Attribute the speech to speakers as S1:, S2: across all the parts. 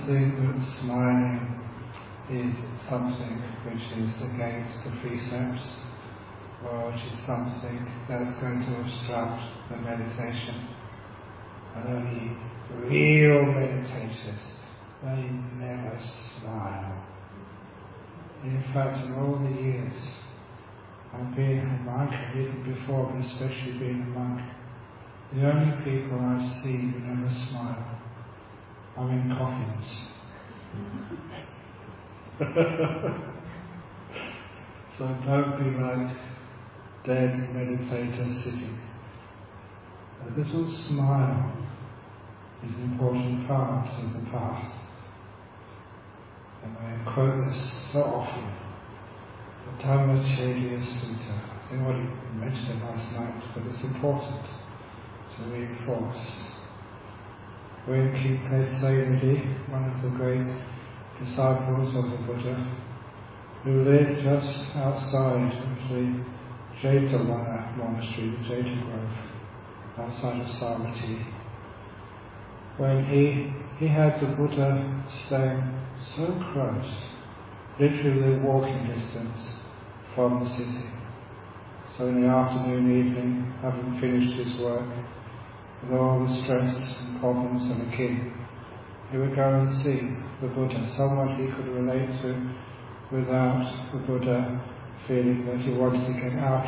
S1: think that smiling is something which is against the precepts, or which is something that's going to obstruct the meditation. And only real meditators, they never smile. In fact, in all the years I've been a monk, even before, but especially being a monk, the only people I've seen who never smile are in coffins. So don't be like dead meditators sitting. A little smile is an important part of the path. And I quote this so often, the Dhammachelya Sutta. I think what you mentioned last night, but it's important to reinforce. When Khyentse Sayadaw, one of the great disciples of the Buddha, who lived just outside of the Jetavana monastery, the Jeta Grove, outside of Savatthi, when he had the Buddha staying so close, literally walking distance from the city. So in the afternoon, evening, having finished his work, with all the stress and problems of a king, he would go and see the Buddha, someone he could relate to without the Buddha feeling that he wanted to get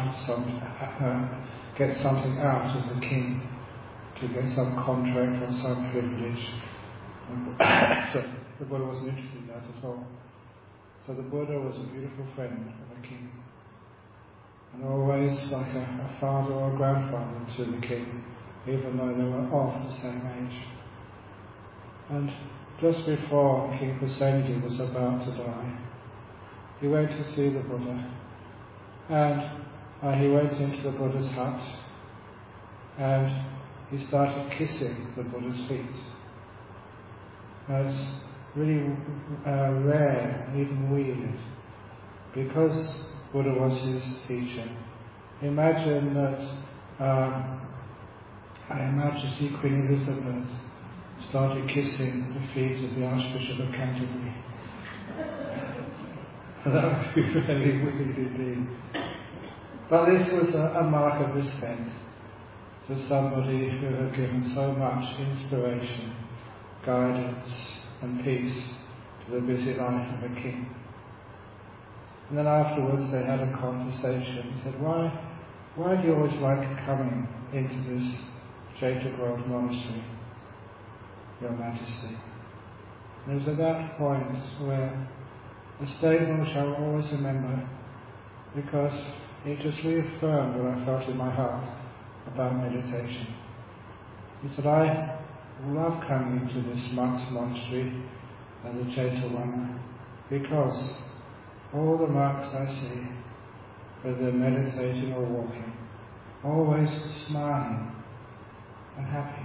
S1: something out of the king, to get some contract or some privilege. So the Buddha wasn't interested in that at all. So the Buddha was a beautiful friend of the king, and always like a father or a grandfather to the king, even though they were of the same age. And just before King Pasenadi was about to die, he went to see the Buddha, and he went into the Buddha's hut, and he started kissing the Buddha's feet. Now it's really rare and even weird, because Buddha was his teacher. Imagine that Her Majesty Queen Elizabeth started kissing the feet of the Archbishop of Canterbury. That would be very weird indeed. But this was a mark of respect to somebody who had given so much inspiration, guidance and peace to the busy life of a king. And then afterwards they had a conversation. He said, why do you always like coming into this Jeta Grove monastery, Your Majesty? And it was at that point where a statement which I will always remember, because it just reaffirmed what I felt in my heart about meditation. He said, I love coming to this monk's monastery and the Jetavana because all the monks I see, whether they're meditating or walking, always smiling and happy.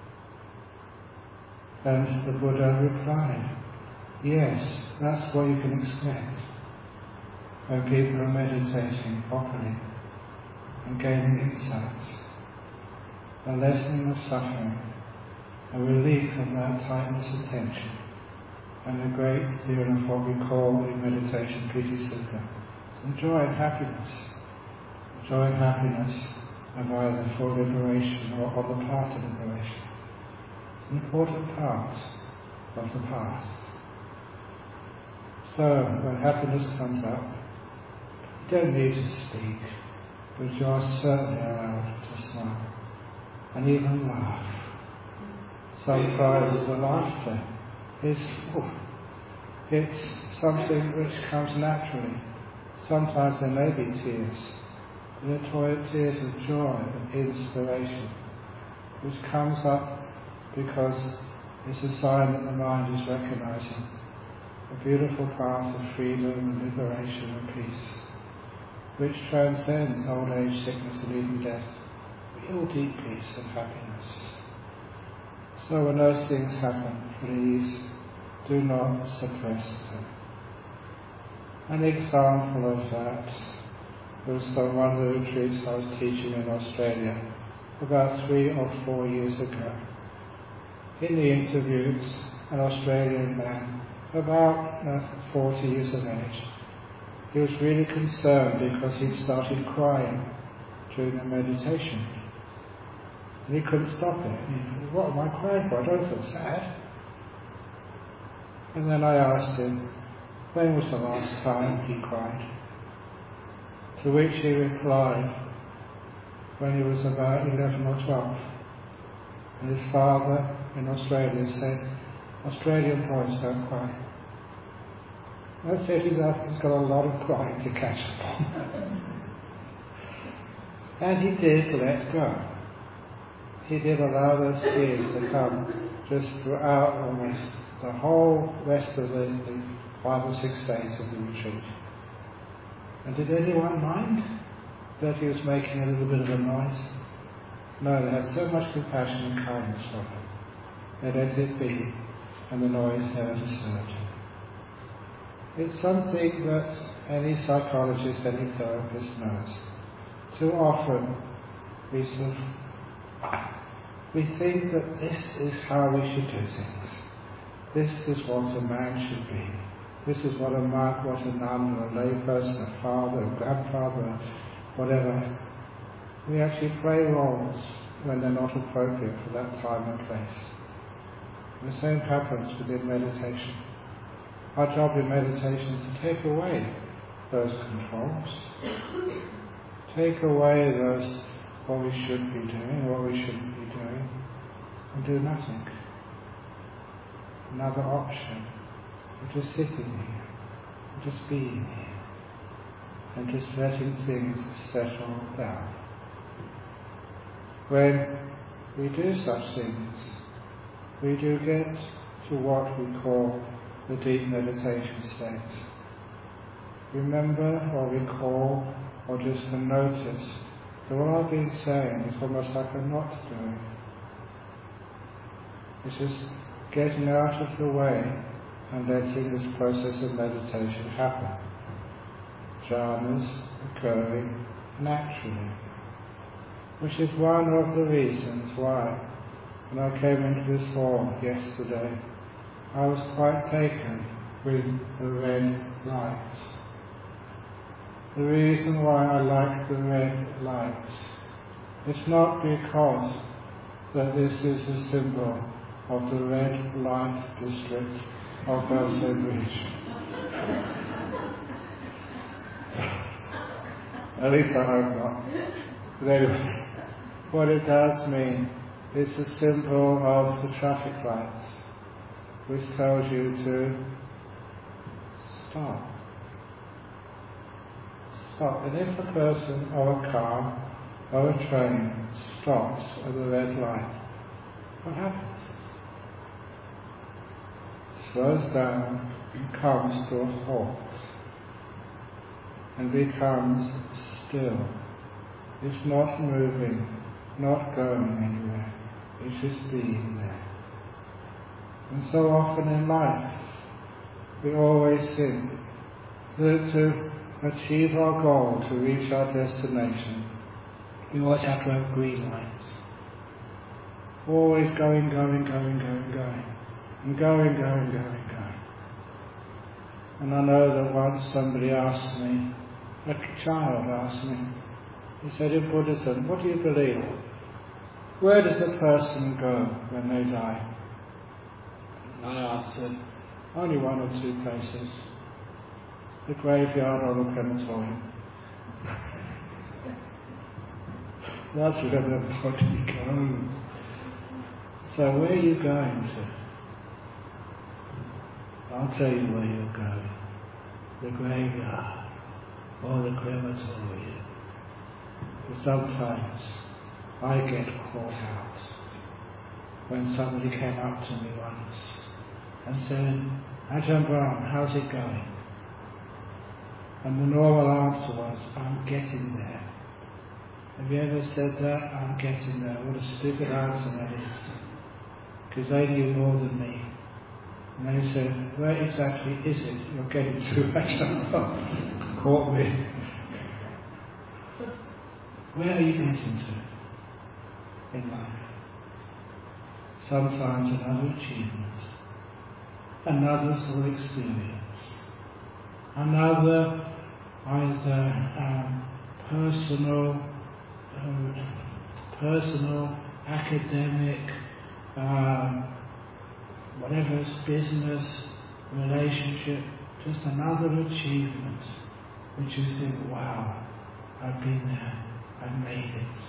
S1: And the Buddha replied, yes, that's what you can expect when people are meditating properly and gaining insights, a lessening of suffering, a relief from that tightness of tension, and a great theory of what we call in meditation piti sukha. So joy and happiness. Joy and happiness of either for liberation or on the path to liberation. It's an important part of the path. So when happiness comes up, you don't need to speak, but you are certainly allowed to smile and even laugh. Sometimes the laughter is it's something which comes naturally. Sometimes there may be tears, but they're tears of joy and inspiration, which comes up because it's a sign that the mind is recognizing a beautiful path of freedom and liberation and peace, which transcends old age, sickness and even death, real deep peace and happiness. So when those things happen, please do not suppress them. An example of that was on one of the retreats I was teaching in Australia about 3 or 4 years ago. In the interviews, an Australian man, about 40 years of age. He was really concerned because he'd started crying during the meditation. And he couldn't stop it. And he thought, what am I crying for? I don't feel sad. And then I asked him, when was the last time he cried? To which he replied, when he was about 11 or 12. And his father in Australia said, Australian boys don't cry. That said, he's got a lot of crying to catch up on. And he did let go. He did allow those tears to come just throughout almost the whole rest of the 5 or 6 days of the retreat. And did anyone mind that he was making a little bit of a noise? No, they had so much compassion and kindness for him. They let it be, and the noise never disturbed him. It's something that any psychologist, any therapist knows. Too often we think that this is how we should do things. This is what a man should be. This is what a monk, what a nun, or a layperson, a father, a grandfather, whatever. We actually play roles when they're not appropriate for that time and place. The same happens within meditation. Our job in meditation is to take away those controls. Take away those, what we should be doing, what we shouldn't be doing, and do nothing. Another option, of just sitting here, just being here, and just letting things settle down. When we do such things, we do get to what we call the deep meditation state. Remember or recall or just to notice that what I've been saying is almost like a not doing. It's just getting out of the way and letting this process of meditation happen. Jhanas occurring naturally. Which is one of the reasons why, when I came into this hall yesterday, I was quite taken with the red lights. The reason why I like the red lights, it's not because that this is a symbol of the red light district of Belsen Bridge. At least I hope not. But anyway, what it does mean, it's a symbol of the traffic lights, which tells you to stop. Stop. And if a person or a car or a train stops at the red light, what happens? Slows down and comes to a halt and becomes still. It's not moving, not going anywhere. It's just being there. And so often in life, we always think that to achieve our goal, to reach our destination, we always have to have green lights. Always going. And going. And I know that once somebody asked me, a child asked me, he said, in Buddhism, what do you believe? Where does a person go when they die? I answered, only one or two places. The graveyard or the crematorium. That's where the body goes. So where are you going to? I'll tell you where you're going. The graveyard or the crematorium. Sometimes I get caught out when somebody came up to me once and said, Ajahn Brahm, how's it going? And the normal answer was, I'm getting there. Have you ever said that? I'm getting there. What a stupid answer that is. Because they knew more than me. And they said, where exactly is it you're getting to? Ajahn Brahm caught me. Where are you getting to in life? Sometimes another achievement, another sort of experience, another either personal, academic, whatever it's business, relationship, just another achievement which you think, wow, I've been there, I've made it.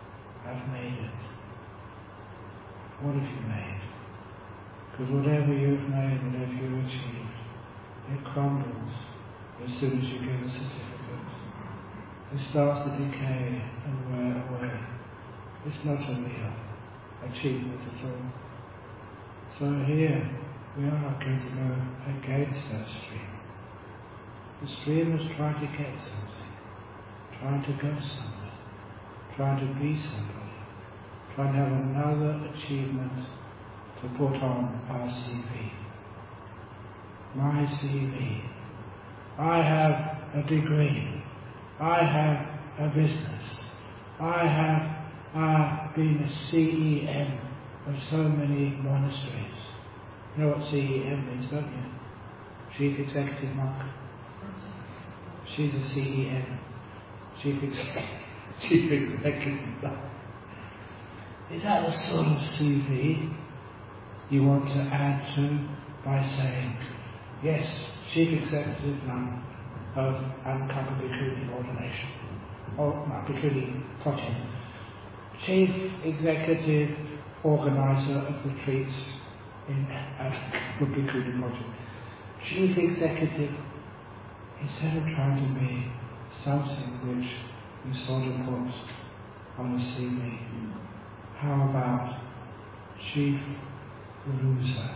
S1: What have you made? Because whatever you've made, whatever you've achieved, it crumbles as soon as you get a certificate. It starts to decay and wear away. It's not a real achievement at all. So here we are going to go against that stream. The stream is trying to get something, trying to go somewhere, trying to be somebody, trying to have another achievement to put on our CV. My CV. I have a degree. I have a business. I have been a CEM of so many monasteries. You know what CEM means, don't you? Chief Executive Monk. She's a CEM. Chief Executive Monk. Is that the sort of CV you want to add to by saying, yes, Chief Executive Monk of Ankara Bhikkhuni Ordination, or Bhikkhuni Project, Chief Executive Organizer of retreats in Ankara Bhikkhuni Project, Chief Executive, instead of trying to be something which you sort of put on a CV, how about Chief Loser?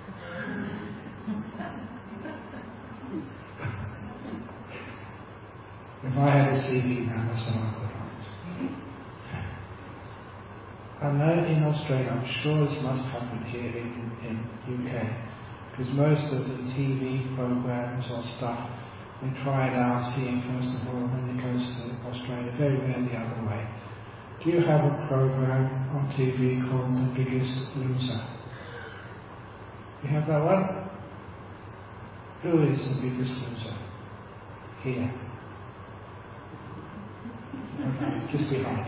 S1: If I had a CV now, that's what I would write. I know in Australia, I'm sure this must happen here in UK, because most of the TV programs or stuff, they try it out here first of all, and then it goes to Australia, very rarely the other way. Do you have a program on TV called The Biggest Loser? You have that one? Who is the biggest loser? Here. Okay, just behind.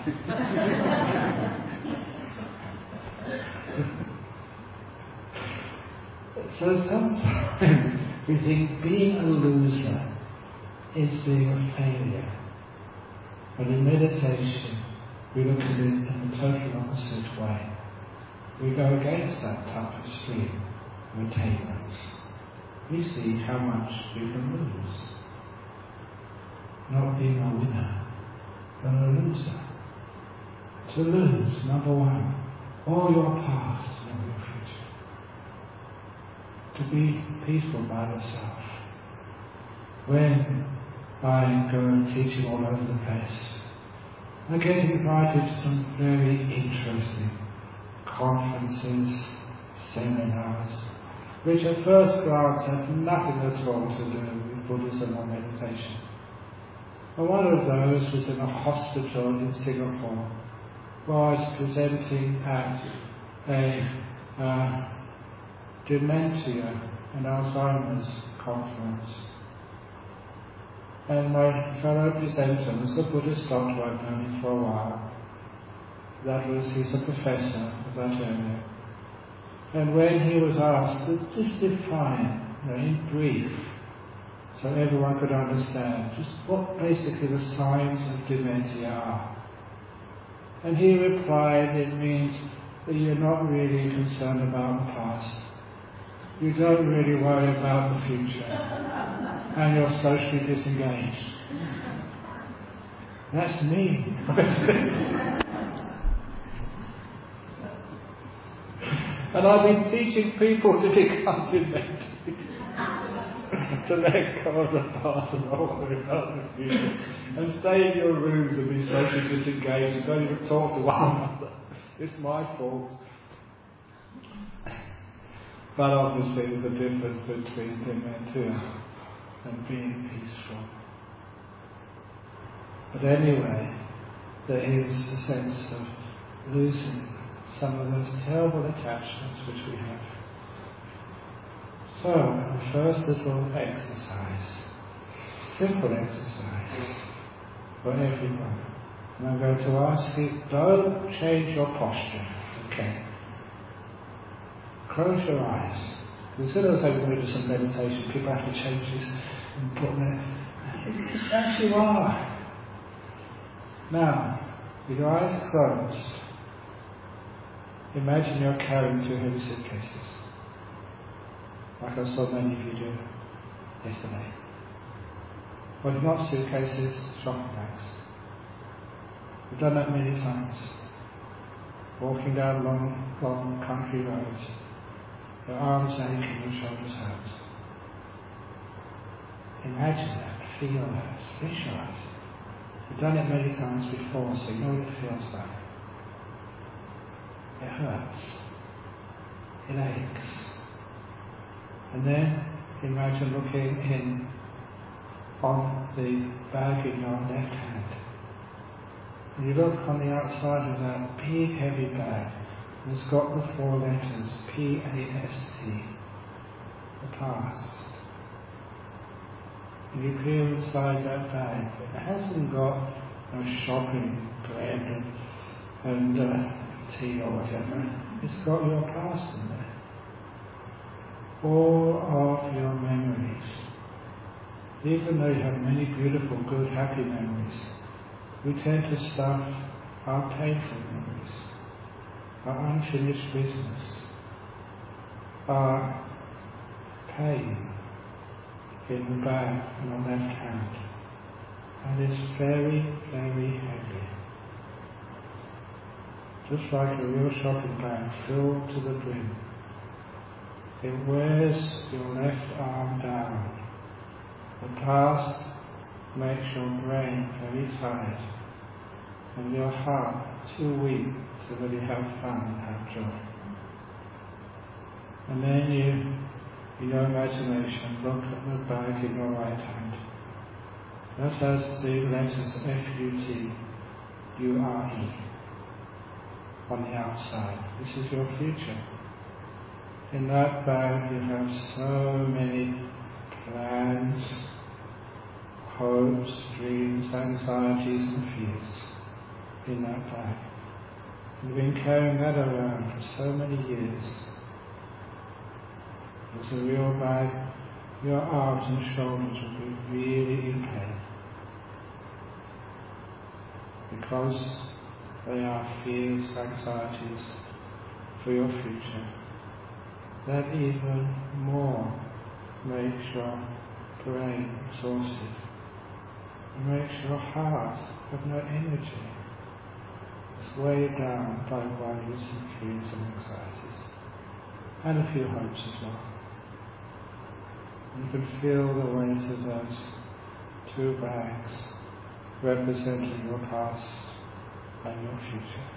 S1: So sometimes we think being a loser is being a failure. But in meditation, we look at it in the total opposite way. We go against that type of stream of attainments. We see how much we can lose. Not being a winner, but a loser. To lose, number one, all your past and all your future. To be peaceful by yourself. When I go and teaching all over the place, I get invited to some very interesting conferences, seminars, which at first glance have nothing at all to do with Buddhism or meditation. And one of those was in a hospital in Singapore, where I was presenting at a dementia and Alzheimer's conference. And my fellow presenter was a Buddhist doctor I'd known him for a while. He's a professor of that area. And when he was asked to just define, in brief, so everyone could understand, just what basically the signs of dementia are. And he replied, it means that you're not really concerned about the past. You don't really worry about the future. And you're socially disengaged. That's me. And I've been teaching people to become demented. To let go of the past and not worry about the future. And stay in your rooms and be socially disengaged and don't even talk to one another. It's my fault. But obviously there's a difference between dementia and being peaceful. But anyway, there is a sense of losing some of those terrible attachments which we have. So, the first little exercise, simple exercise for everyone. And I'm going to ask you, don't change your posture, okay? Close your eyes. As soon as I go into some meditation, people have to change this and put their... Just as you are. Now, with your eyes closed, imagine you're carrying 2 heavy suitcases, like I saw many of you do yesterday. Well, not suitcases, shopping bags. We've done that many times. Walking down long country roads, your arms aching, your shoulders hurt. Imagine that, feel that, visualize it. We've done it many times before, so you know what it feels like. It hurts. It aches. And then imagine looking in on the bag in your left hand. And you look on the outside of that big heavy bag, and it's got the 4 letters, P-A-S-T, the past. And you feel inside that bag, it hasn't got no shopping, bread and tea or whatever. It's got your past in there. All of your memories. Even though you have many beautiful, good, happy memories, we tend to stuff our painful memories, our unfinished business, our pain in the bag and on the left hand. And it's very, very heavy. Just like a real shopping bag filled to the brim. It wears your left arm down. The past makes your brain very tired and your heart too weak to really have fun and have joy. And then you, in your imagination, look at the bag in your right hand. That has the letters F-U-T, U-R-E on the outside. This is your future. In that bag you have so many plans, hopes, dreams, anxieties and fears in that bag. You've been carrying that around for so many years. It's a real bag. Your arms and shoulders will be really in pain because they are fears, anxieties for your future. That even more makes your brain exhausted. It makes your heart have no energy. It's weighed down by worries and fears and anxieties, and a few hopes as well. You can feel the weight of those 2 bags representing your past and your future.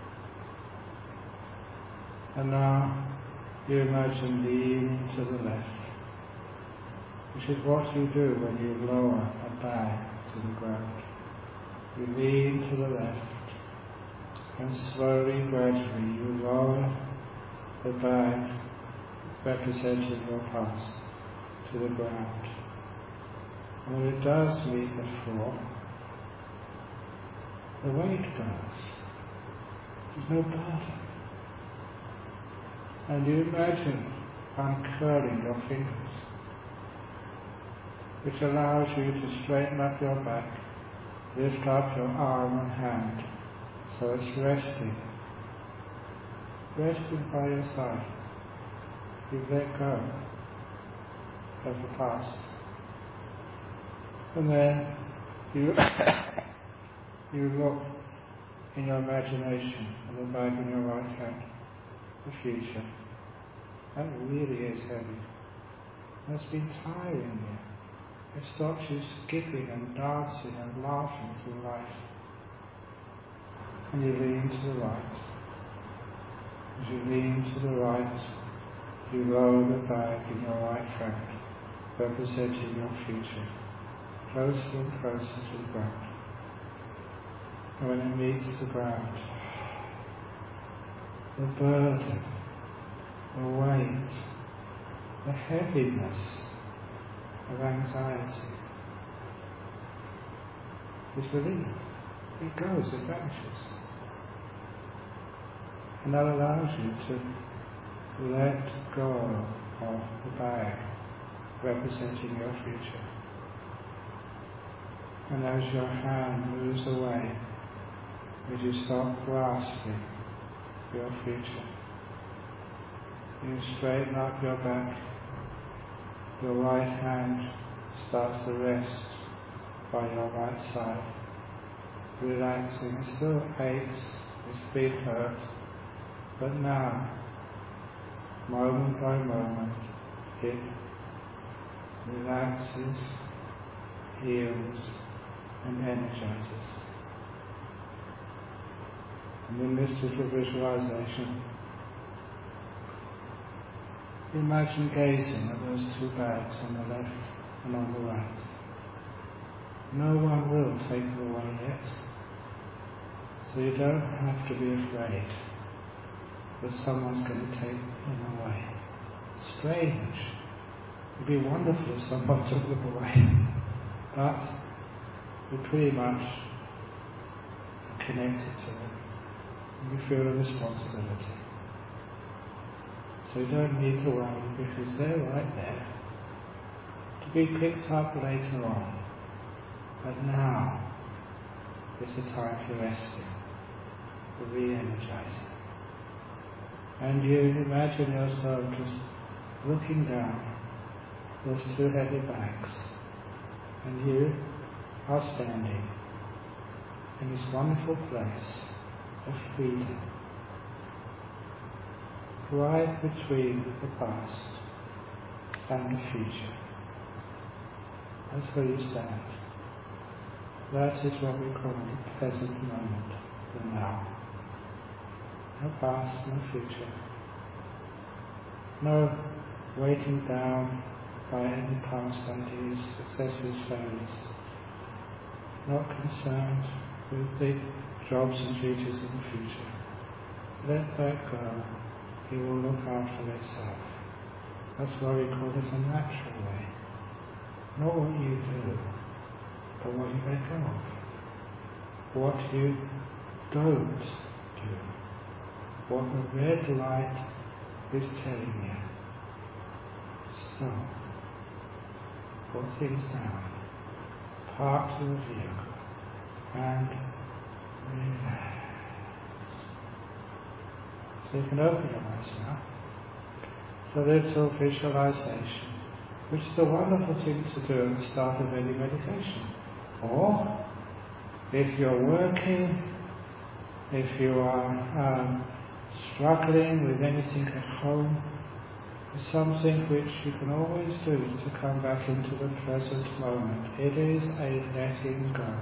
S1: And now you imagine leaning to the left, which is what you do when you lower a bag to the ground. You lean to the left, and slowly, gradually, you lower the bag representing your past to the ground. And when it does meet the floor, the weight goes. There's no burden. And you imagine uncurling your fingers, which allows you to straighten up your back, lift up your arm and hand, so it's resting by your side. You let go of the past. And then you look in your imagination at the bag in your right hand, the future. That really is heavy. That's been tiring you. It stops you skipping and dancing and laughing through life. And you lean to the right. As you lean to the right, you lower the bag in your right hand, representing your future, closer and closer to the ground. And when it meets the ground, the burden, the weight, the heaviness of anxiety is relieved. It goes, it vanishes. And that allows you to let go of the bag representing your future. And as your hand moves away, as you stop grasping your future, you straighten up your back, your right hand starts to rest by your right side, relaxing. It still aches, it's been hurt, but now, moment by moment, it relaxes, heals, and energizes. And in this little visualization, imagine gazing at those two bags on the left and on the right. No one will take them away yet, so you don't have to be afraid that someone's going to take them away. Strange. It'd be wonderful if someone took them away, but we're pretty much connected to them. You feel a responsibility. So you don't need to worry, because they're right there to be picked up later on. But now is the time for resting, for re-energizing. And you imagine yourself just looking down those two heavy bags, and you are standing in this wonderful place of freedom, right between the past and the future. That's where you stand. That is what we call the present moment, the now. No past, no future. No weighting down by any past ideas, successes, failures. Not concerned with the jobs and duties in the future. Let that go. It will look after itself. That's why we call it a natural way. Not what you do, but what you let go of. What you don't do. What the red light is telling you. Stop. Put things down. Park the vehicle. And relax. So you can open your eyes now. So little visualization, which is a wonderful thing to do at the start of any meditation. Or, if you're working, if you are struggling with anything at home, it's something which you can always do to come back into the present moment. It is a letting go.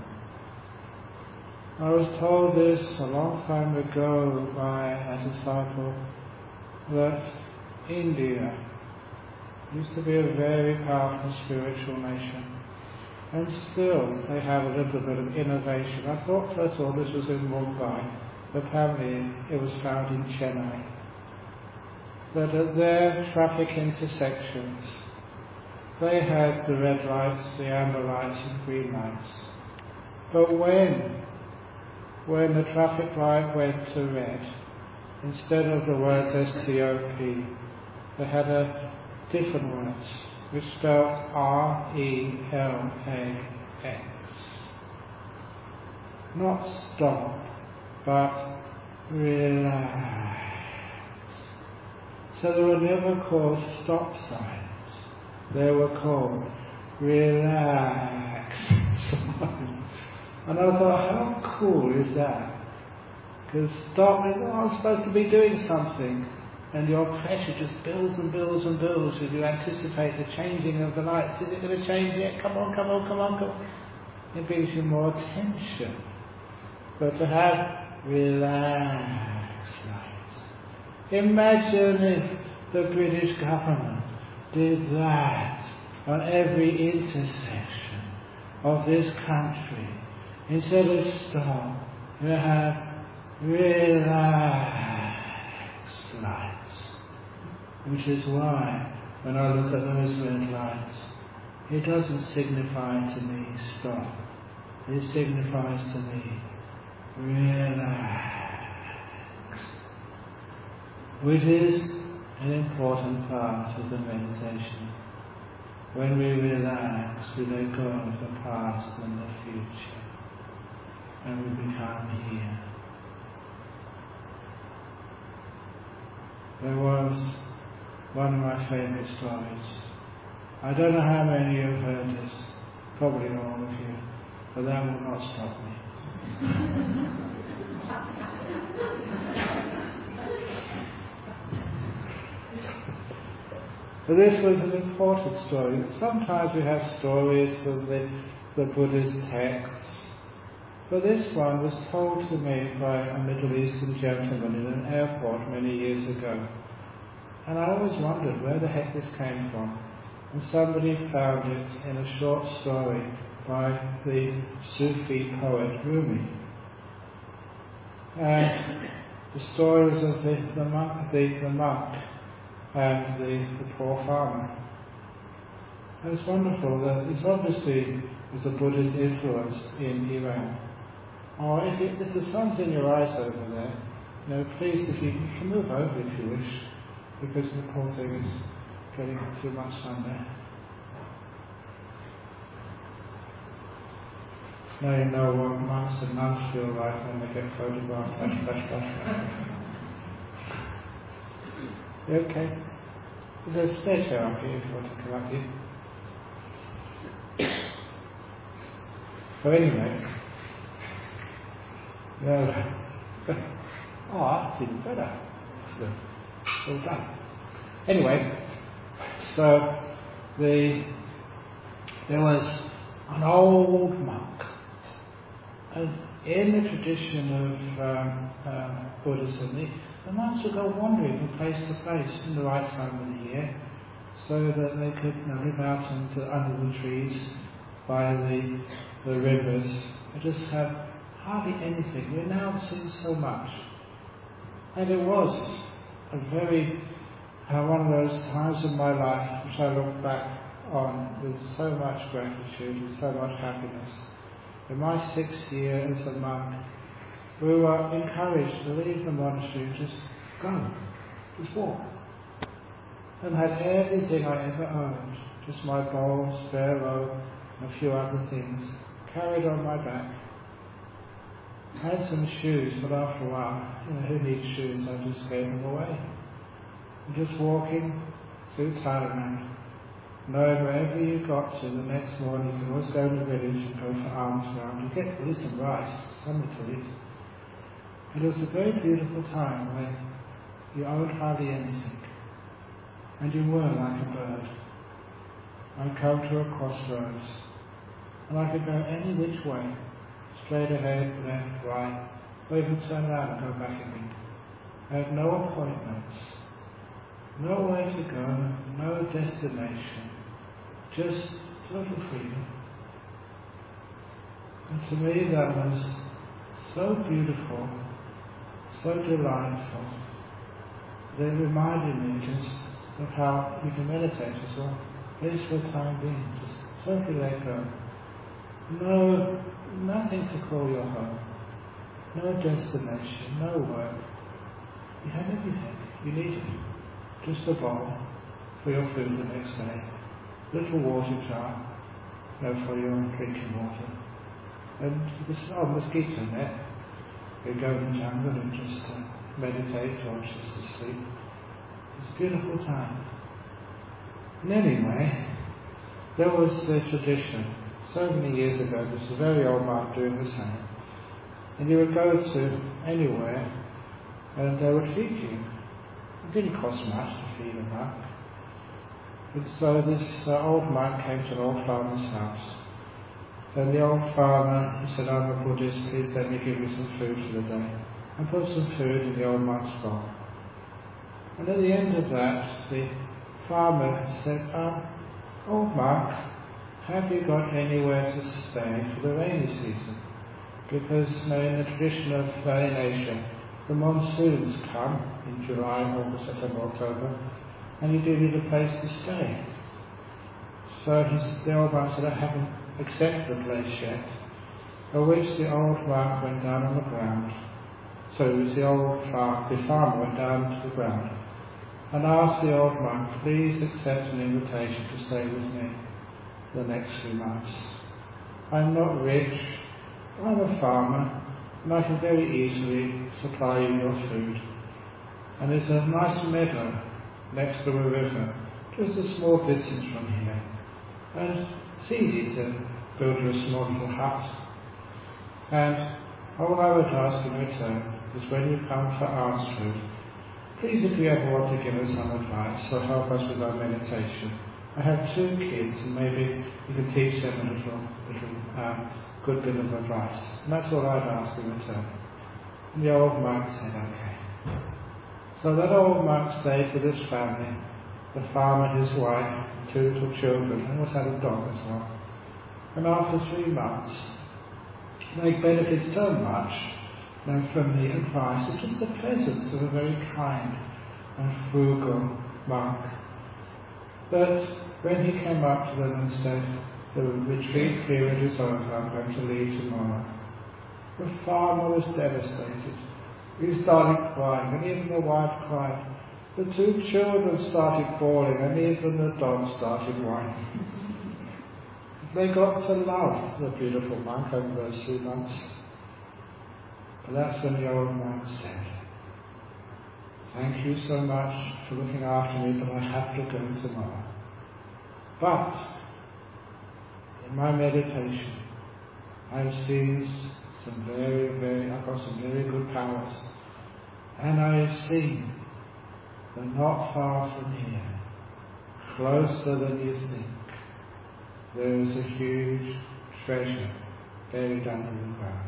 S1: I was told this a long time ago by a disciple that India used to be a very powerful spiritual nation, and still they have a little bit of innovation. I thought first of all this was in Mumbai, but apparently it was found in Chennai. That at their traffic intersections they had the red lights, the amber lights and green lights. But when the traffic light went to red, instead of the words STOP, they had a different words, which spelled RELAX. Not stop, but relax. So they were never called stop signs. They were called relax signs. And I thought, how cool is that? Because stop is, I'm supposed to be doing something, and your pressure just builds and builds and builds as you anticipate the changing of the lights. Is it going to change yet? Come on, come on, come on, come on. It gives you more tension. But to have relaxed lights. Imagine if the British government did that on every intersection of this country. Instead of stop, you have relaxed lights, which is why when I look at those red lights, it doesn't signify to me stop. It signifies to me relax, which is an important part of the meditation. When we relax, we let go of the past and the future, and we become here. There was one of my favourite stories. I don't know how many of you have heard this, probably all of you, but that will not stop me. So this was an important story. Sometimes we have stories from the Buddhist texts, but this one was told to me by a Middle Eastern gentleman in an airport many years ago. And I always wondered where the heck this came from. And somebody found it in a short story by the Sufi poet Rumi. And the stories of the monk and the poor farmer. And it's wonderful that it's obviously was the Buddha's influence in Iran. Or if the sun's in your eyes over there, please, if you can move over if you wish, because the poor thing is getting too much sun there. Now you know what monks and nuns feel like when they get photographed. Flash. You okay? There's a staircase up here if you want to come up here. So anyway, that's even better. Well done. Anyway, so there was an old monk, and in the tradition of Buddhism, the monks would go wandering from place to place in the right time of the year, so that they could live out under the trees by the rivers and just have hardly anything, renouncing so much. And it was a very one of those times in my life which I look back on with so much gratitude and so much happiness. In my 6th year as a monk, we were encouraged to leave the monastery and just go, just walk. And had everything I ever owned, just my bowl, spare robe, and a few other things, carried on my back. I had some shoes, but after a while, who needs shoes? I just gave them away. And just walking through Thailand, knowing wherever you got to the next morning, you could always go to the village and go for alms round. You get at least some rice, something to eat. And it was a very beautiful time when you owned hardly anything, and you were like a bird. I'd come to a crossroads, and I could go any which way, straight ahead, left, right, or even turn around and go back again. I had no appointments, nowhere to go, no destination, just total freedom. And to me that was so beautiful, so delightful, that it reminded me just of how you can meditate as well. Just for the time being, just totally let go. Nothing to call your home, no destination, no work. You had everything you needed. Just a bowl for your food the next day, little water jar, for your drinking water, and this mosquito net. You go in the jungle and just meditate or just sleep. It's a beautiful time. And anyway, there was a tradition so many years ago. There was a very old monk doing the same, and you would go to anywhere, and they would feed you. It didn't cost much to feed a monk. And so this old monk came to an old farmer's house. And the old farmer, he said, "I'm a Buddhist, please let me give you some food for the day." And put some food in the old monk's bowl. And at the end of that, the farmer said, "Old monk, have you got anywhere to stay for the rainy season? Because in the tradition of in Asia, the monsoons come in July, August, September, October, and you do need a place to stay. So the old monk said, I haven't accepted the place yet. At which the old monk went down on the ground. So it was the farmer went down to the ground and asked the old monk, please accept an invitation to stay with me for the next few months. I'm not rich, I'm a farmer, and I can very easily supply you your food. And there's a nice meadow next to a river, just a small distance from here. And it's easy to build you a small little hut. And all I would ask in return is when you come for alms food, please, if you ever want to give us some advice or help us with our meditation. I have 2 kids, and maybe you can teach them a little good bit of advice. And that's all I'd ask in return. And the old monk said, okay. So that old monk stayed with his family, the farmer, his wife, 2 little children, and also had a dog as well. And after 3 months, they benefited so much from the advice, it was the presence of a very kind and frugal monk, that when he came up to them and said, the retreat period is over, I'm going to leave tomorrow, the farmer was devastated. He started crying, and even the wife cried. The 2 children started bawling, and even the dog started whining. They got to love the beautiful monk over those 3 months. But that's when the old monk said, thank you so much for looking after me, but I have to go tomorrow. But in my meditation, I've seen I've got some very good powers. And I have seen that not far from here, closer than you think, there is a huge treasure buried under the ground.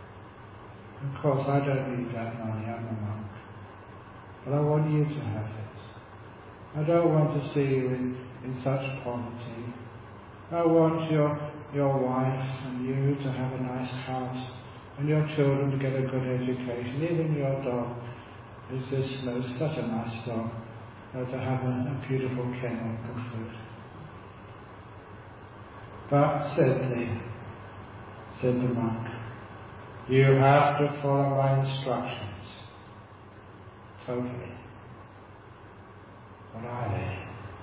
S1: Of course, I don't need that money, I'm a monk. But I want you to have it. I don't want to see you in such poverty. I want your wife and you to have a nice house, and your children to get a good education. Even your dog is such a nice dog, to have a beautiful kennel and food. But said the monk, you have to follow my instructions. Totally. What are they?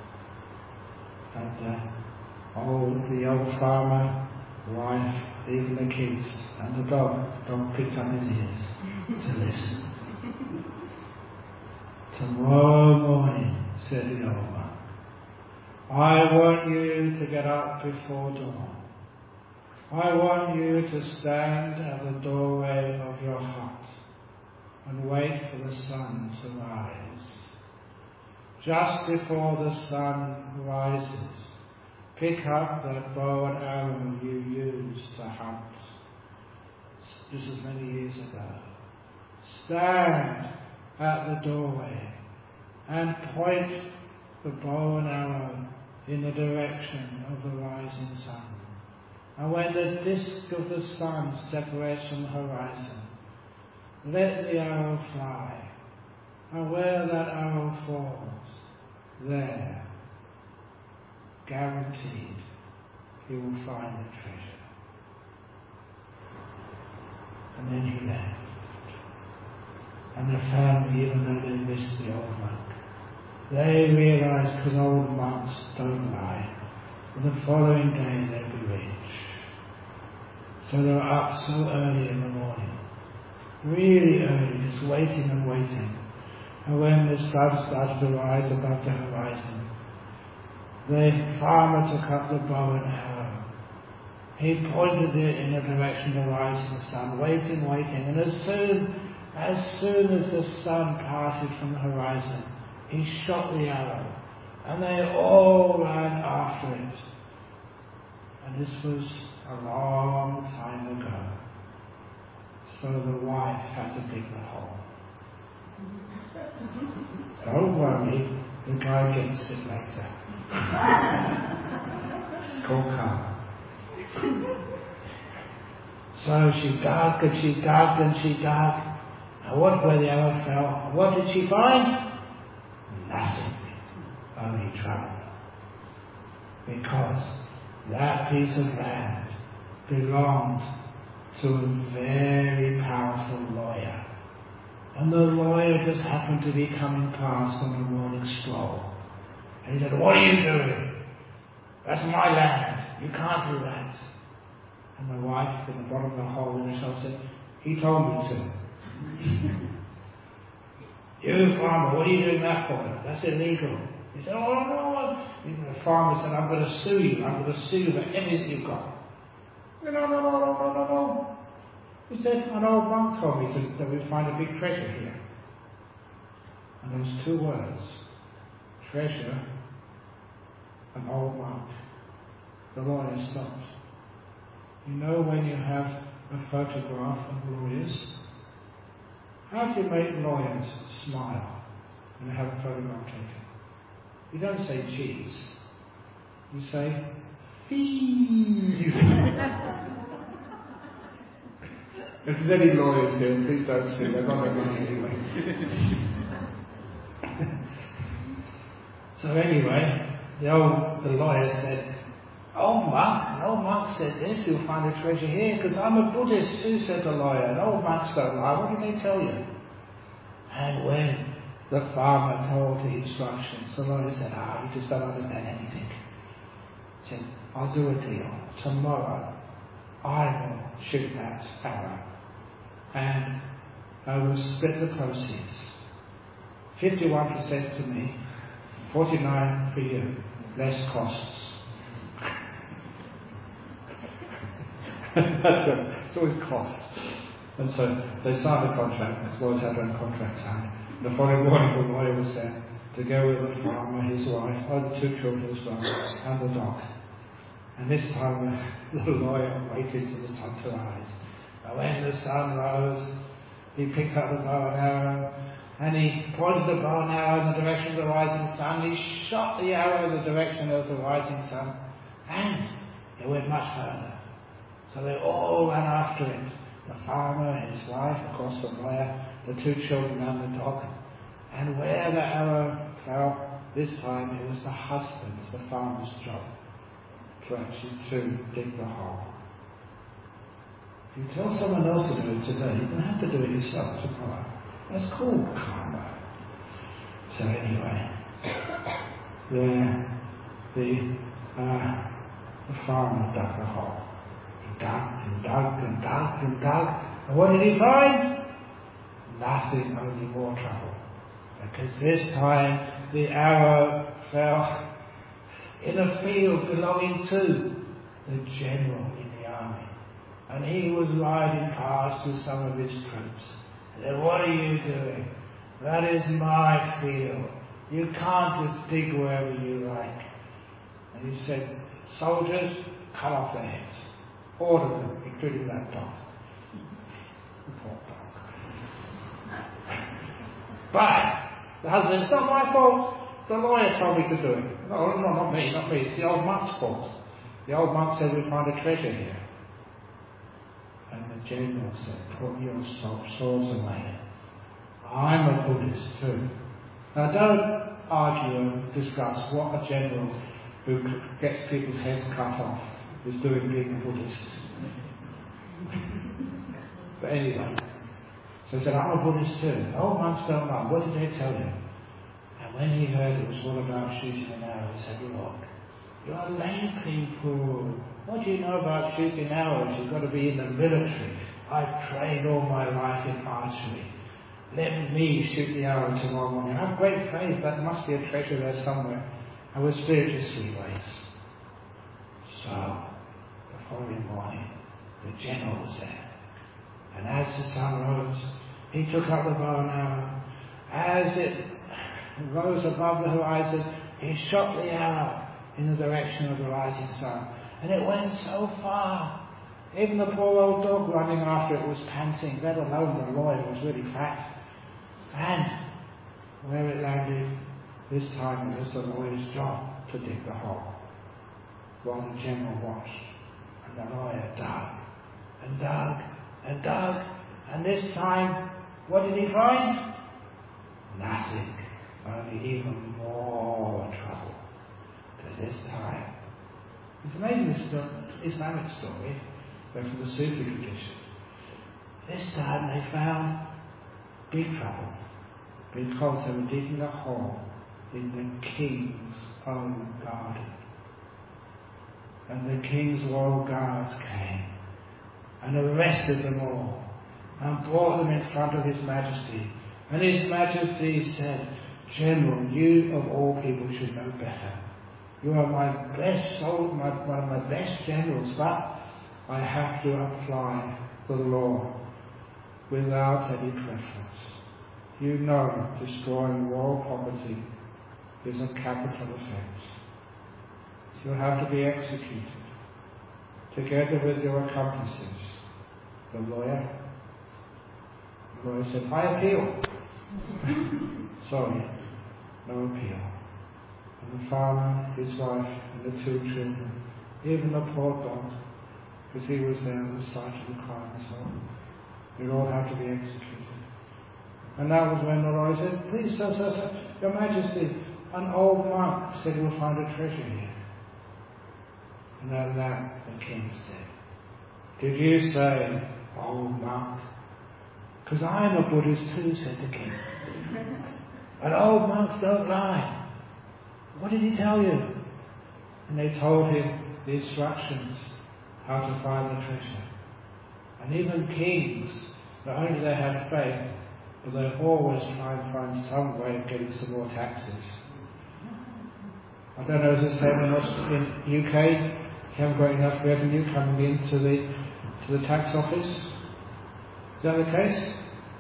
S1: And the old farmer, wife, even the kids, and the dog picked up his ears to listen. Tomorrow morning, said the old monk, I want you to get up before dawn. I want you to stand at the doorway of your hut and wait for the sun to rise. Just before the sun rises, pick up that bow and arrow you used to hunt. This is many years ago. Stand at the doorway and point the bow and arrow in the direction of the rising sun. And when the disk of the sun separates from the horizon, let the arrow fly. And where that arrow falls, there, guaranteed, he will find the treasure. And then he left. And the family, even though they missed the old monk, they realized, because old monks don't lie, that the following day they'd be rich. So they were up so early in the morning, really early, just waiting and waiting. And when the sun started to rise above the horizon, the farmer took up the bow and arrow. He pointed it in the direction of the rising sun, waiting, and as soon as the sun parted from the horizon, he shot the arrow, and they all ran after it. And this was a long time ago. So the wife had to dig the hole. Don't worry, the guy gets it later. It's called karma. So she dug and she dug and she dug. And where the arrow fell, what did she find? Nothing. because that piece of land belonged to a very powerful lawyer. And the lawyer just happened to be coming past on a morning stroll. And he said, "What are you doing? That's my land. You can't do that." And my wife, in the bottom of the hole in the shop, said, "He told me to." "You farmer, what are you doing that for? That's illegal." He said, "Oh no." The farmer said, "I'm going to sue you. I'm going to sue you for everything you've got." He said, No. He said, "An old monk told me that we'd find a big treasure here." And those two words, treasure and old monk, the lawyer stopped. You know, when you have a photograph of lawyers, how do you make lawyers smile when they have a photograph taken? You don't say cheese. You say, "Fees." If there's any lawyers here, please don't sue. They're not making money anyway. So anyway, the lawyer said, "Old monk said this, you'll find a treasure here, because I'm a Buddhist too," said the lawyer. "And old monks don't lie. What did they tell you?" And when the farmer told the instructions, the lawyer said, "You just don't understand anything." He said, "I'll do a deal. Tomorrow I will shoot that arrow, and I will split the proceeds. 51% to me, 49% for you, less costs." It's always costs. And so they signed the contract. As lawyers have their own contract signed. The following morning, the lawyer was there to go with the farmer, his wife, the two children as well, and the dog. And this time, the lawyer waited till the sun to rise. And when the sun rose, he picked up the bow and arrow, and he pointed the bow and arrow in the direction of the rising sun. He shot the arrow in the direction of the rising sun, and it went much further. So they all ran after it. The farmer and his wife, of course the lawyer, the two children and the dog. And where the arrow fell, this time it was the husband's, the farmer's job, to dig the hole. If you tell someone else to do it today, you don't have to do it yourself tomorrow. That's called karma. So anyway, the farmer dug the hole. He dug and dug. And what did he find? Nothing, only more trouble. Because this time the arrow fell in a field belonging to the general in the army. And he was riding past with some of his troops. And said, "What are you doing? That is my field. You can't just dig wherever you like." And he said, "Soldiers, cut off their heads. All of them, including that dog." The poor dog. But the husband, "It's not my fault. The lawyer told me to do it." No, not me. It's the old monk's fault. The old monk said we'd find a treasure here. And the general said, "Put your swords away. I'm a Buddhist too." Now don't argue and discuss what a general who gets people's heads cut off is doing being a Buddhist. But anyway, so he said, "I'm a Buddhist too." "Oh, monks don't know. What did they tell you?" And when he heard it was all about shooting an arrow, he said, "Look, you're lay people. What do you know about shooting arrows? You've got to be in the military. I've trained all my life in archery. Let me shoot the arrow tomorrow morning. I have great faith. There must be a treasure there somewhere. And we're spiritual streetways." So, the following morning, the general was there. And as the sun rose, he took up the bow and arrow. As it rose above the horizon, he shot the arrow in the direction of the rising sun. And it went so far, even the poor old dog running after it was panting, let alone the lawyer was really fat. And where it landed, this time it was the lawyer's job to dig the hole, while the general watched. And the lawyer dug and dug and dug, and this time, what did he find? Nothing, only even more trouble. Because this time, It's amazing, this is an Islamic story, but from the Sufi tradition. This time they found big trouble because they were digging a hole in the king's own garden. And the king's royal guards came and arrested them all and brought them in front of His Majesty. And His Majesty said, "General, you of all people should know better. You are my best soldier, one of my best generals, but I have to apply the law without any preference. You know, destroying royal property is a capital offence. You'll have to be executed, together with your accomplices." The lawyer said, "I appeal." Sorry, no appeal. And the farmer, his wife, and the 2 children, even the poor dog, because he was there on the site of the crime as well, they all had to be executed. And that was when the lawyer said, "Please, sir, Your Majesty, an old monk said he will find a treasure here." And at that the king said, "Did you say old monk? Because I am a Buddhist too," said the king. "And old monks don't lie. What did he tell you?" And they told him the instructions how to find the treasure. And even kings, not only do they have faith, but they always try and find some way of getting some more taxes. I don't know, is it the same in UK? You haven't got enough revenue coming into the tax office? Is that the case?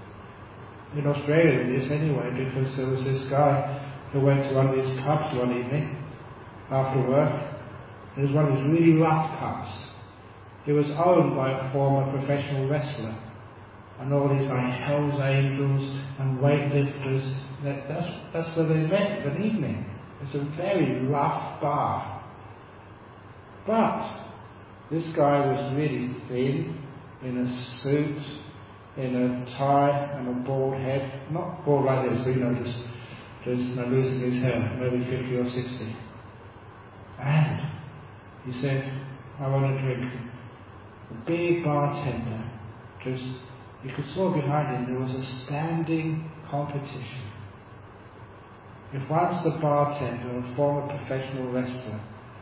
S1: In Australia it is anyway, because there was this guy who went to one of these pubs one evening after work. It was one of these really rough pubs. It was owned by a former professional wrestler, and all these like Hell's Angels and weightlifters. That's where they met of an evening. It's a very rough bar. But this guy was really thin, in a suit, in a tie and a bald head. Not bald like this, but just losing his hair, maybe 50 or 60. And he said, "I want a drink." The big bartender, you could saw behind him there was a standing competition. If once the bartender, a former professional wrestler,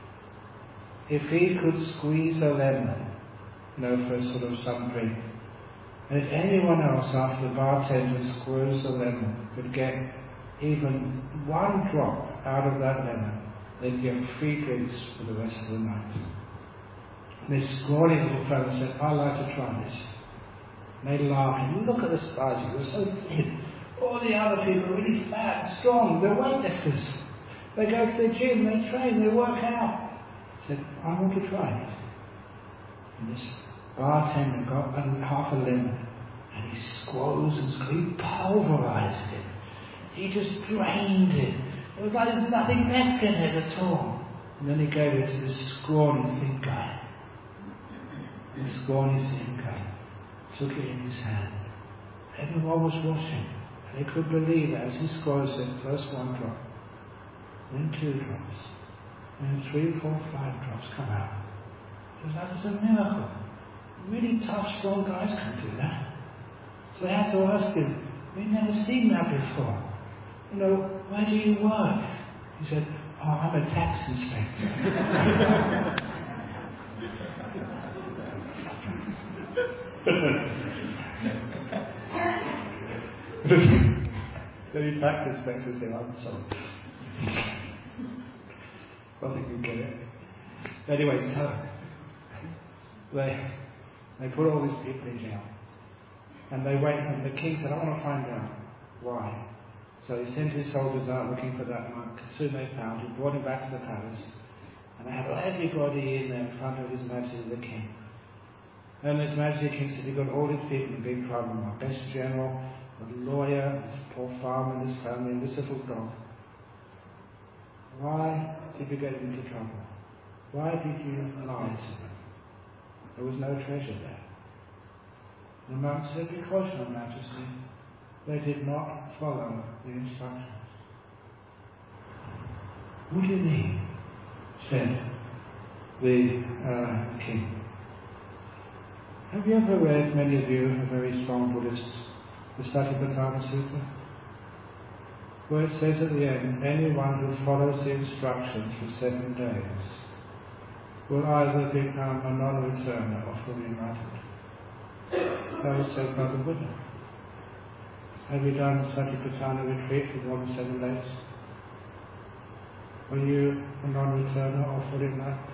S1: if he could squeeze a lemon, for sort of some drink, and if anyone else after the bartender squeezed a lemon could get even one drop out of that lemon, they'd get free drinks for the rest of the night. And this scrawny little fellow said, "I'd like to try this." And they laughed, and look at the size, he was so thin. All the other people are really fat and strong, they're weightlifters. They go to the gym, they train, they work out. He said, "I want to try it." And this bartender got half a lemon, and he squoze and he pulverized it. He just drained it. It was like there's nothing left in it at all. And then he gave it to this scrawny thin guy. The scrawny thin guy took it in his hand. Everyone was watching. They could believe it as he squoze it. First 1 drop, then 2 drops, then 3, 4, 5 drops come out. It was like it's a miracle. Really tough, strong guys can do that. So they had to ask him, "We've never seen that before. Where do you work?" He said, "Oh, I'm a tax inspector." Then he tax inspector said, "I'm sorry." I think you get it. Anyway, so they put all these people in jail. And they wait, and the king said, "I want to find out why." So he sent his soldiers out looking for that monk. Soon they found him, brought him back to the palace, and they had everybody in there in front of His Majesty the King. And His Majesty the King said, "You've got all these people in big trouble. My best general, the lawyer, this poor farmer and his family, and this little dog. Why did you get into trouble? Why did you lie to them? There was no treasure there." The monk said, "Because, Your Majesty, they did not follow the instructions." "What do you mean?" said the king. Have you ever read, many of you are very strong Buddhists, the Satipatthana Sutta? Where it says at the end, anyone who follows the instructions for 7 days will either become a non-returner or fully enlightened. That was said by the Buddha. Have you done the Satipatthana retreat for more than 7 days? Were you a non-returner or fully enlightened?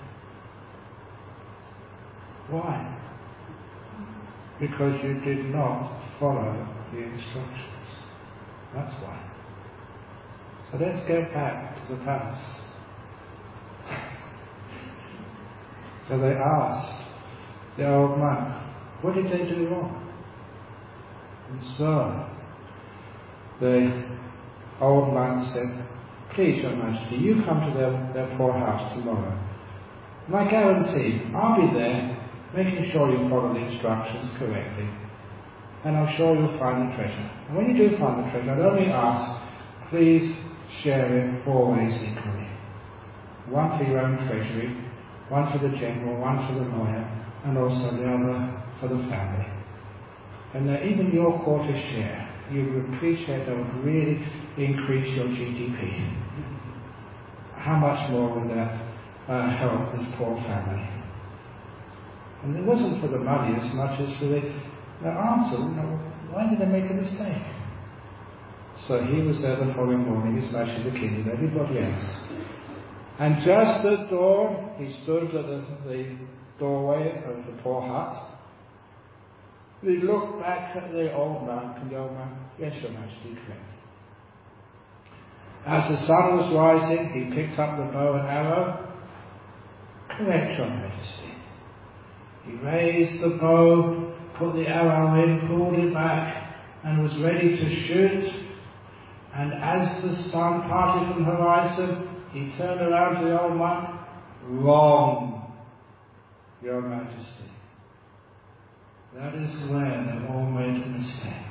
S1: Why? Because you did not follow the instructions. That's why. So let's get back to the palace. So they asked the old monk, what did they do wrong? And so the old monk said, please, Your Majesty, you come to their poor house tomorrow. And I guarantee I'll be there, making sure you follow the instructions correctly. And I'm sure you'll find the treasure. And when you do find the treasure, I'd only ask, please share it 4 ways equally. 1 for your own treasury, 1 for the general, 1 for the lawyer, and also the other for the family. And even your quarter share, you would appreciate that would really increase your GDP. How much more would that help this poor family? And it wasn't for the money as much as for the answer. Why did they make a mistake? So he was there the following morning, as much as the king as everybody else. And just at dawn, he stood at the doorway of the poor hut. He looked back at the old monk, and the old monk, yes, Your Majesty, correct. As the sun was rising, he picked up the bow and arrow. Correct, Your Majesty. He raised the bow, put the arrow in, pulled it back, and was ready to shoot. And as the sun parted from the horizon, he turned around to the old monk. Wrong, Your Majesty. That is where they all made a mistake.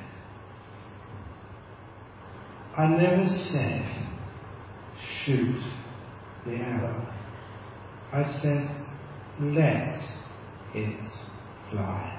S1: I never said, shoot the arrow. I said, let it fly.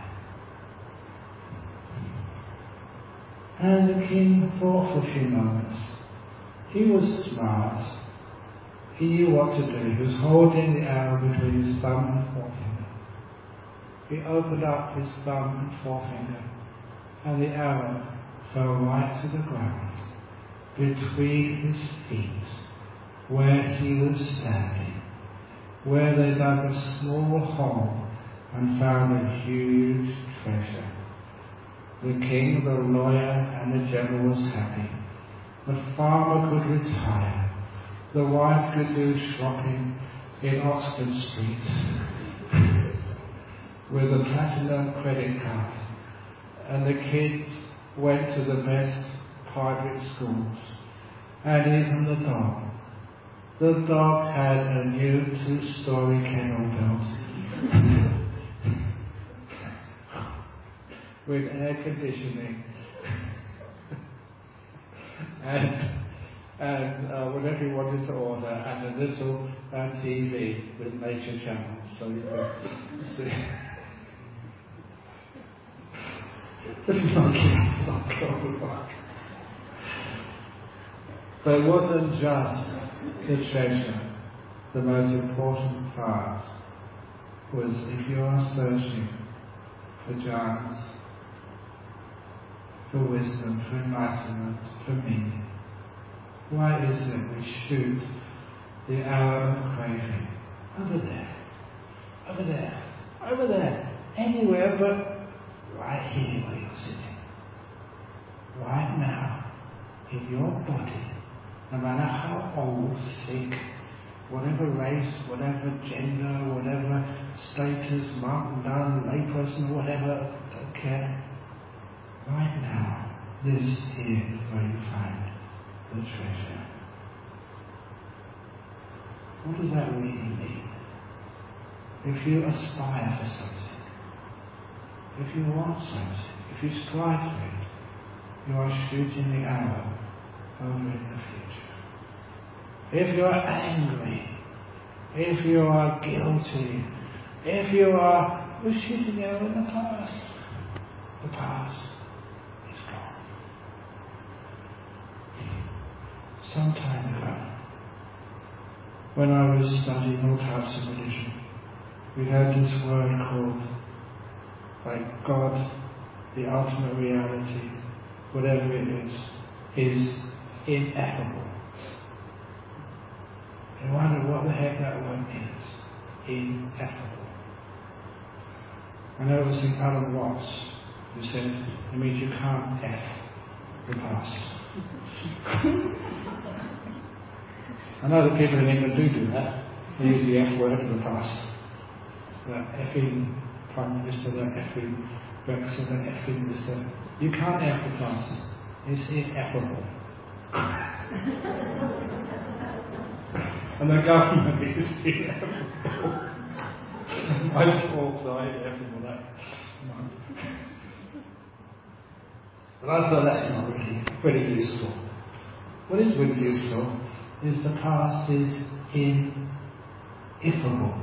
S1: And the king thought for a few moments. He was smart. He knew what to do. He was holding the arrow between his thumb and forefinger. He opened up his thumb and forefinger, and the arrow fell right to the ground, between his feet, where he was standing, where they dug a small hole and found a huge treasure. The king, the lawyer, and the general was happy. The farmer could retire. The wife could do shopping in Oxford Street with a platinum credit card. And the kids went to the best private schools. And even the dog. The dog had a new 2-story kennel built with air conditioning and whatever he wanted to order, and a little TV with nature channels, so you could see. This is not cute. But it wasn't just the treasure. The most important part was, if you are searching for jhanas, for wisdom, for enlightenment, for meaning, why is it we shoot the arrow of craving over there, over there, over there, anywhere but right here where you're sitting, right now, in your body, no matter how old, sick, whatever race, whatever gender, whatever status, monk, nun, layperson, whatever, don't care. Right now, this here is where you find the treasure. What does that really mean? If you aspire for something, if you want something, if you strive for it, you are shooting the arrow over in the future. If you're angry, if you are guilty, if you are wishing to go in the past is gone. Some time ago, when I was studying all types of religion, we had this word called, like, God, the ultimate reality, whatever it is ineffable. You wonder what the heck that word means. Ineffable. I know it was in Alan Watts who said it means you can't F the past. I know that people in England do that. They use the F word for the past. That effing Prime Minister, that effing Brexit, that effing this. You can't F the past. It's ineffable. And the government is ineffable. My talks are ineffable. But I thought that's not really useful. What is really useful is the past is ineffable.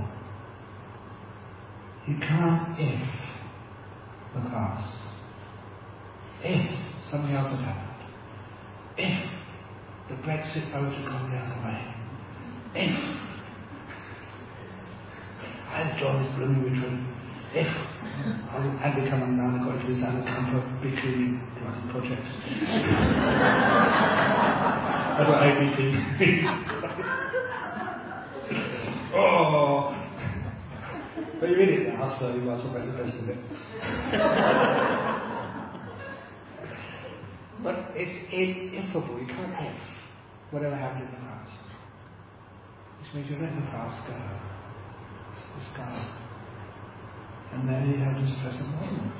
S1: You can't if the past. If something else had happened. If the Brexit vote had gone the other way. If I had joined this blooming retreat. If I had become a nun and got into this Anakampa bikini bloody project. That's what ABP means. Oh! But you read it now, so you might as well make the best of it. But it's ineffable. You can't have whatever happened in the past. Which means you let the past go. It's gone. And there you have this present moment.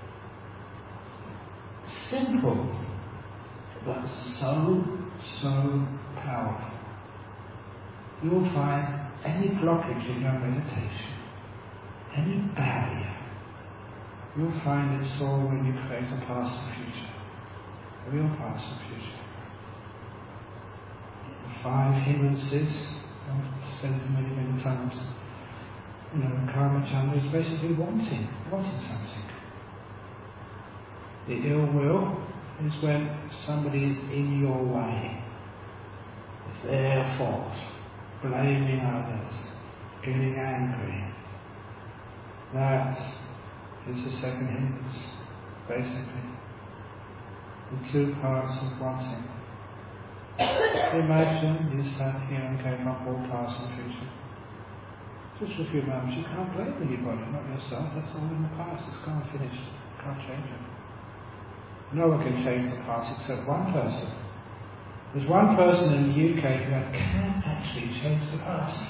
S1: Simple, but so powerful. You will find any blockage in your meditation, any barrier, you'll find it's all when you create a past and future. A real past and future. The 5 hindrances, I've said it many times. Karma Chandra is basically wanting something. The ill will is when somebody is in your way. It's their fault. Blaming others. Getting angry. That is the second hindrance, basically. The 2 parts of wanting. Imagine you sat here and came up all past and future. Just for a few moments, you can't blame anybody, not yourself. That's all in the past. It's gone, finished. You can't change it. No one can change the past except one person. There's one person in the UK who can actually change the past.